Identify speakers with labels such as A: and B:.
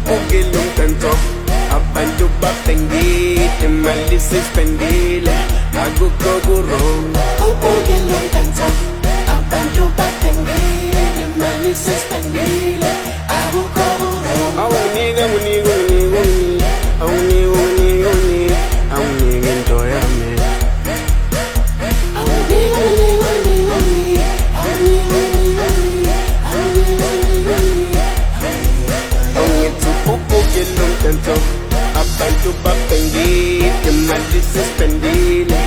A: upupukile umdanso abantu bapengile imali sispendile akukho kurong upupukile umdanso abantu bapengile imali sispendile akukho kurong awunika awunika into yami abantu bapengile imali sispendile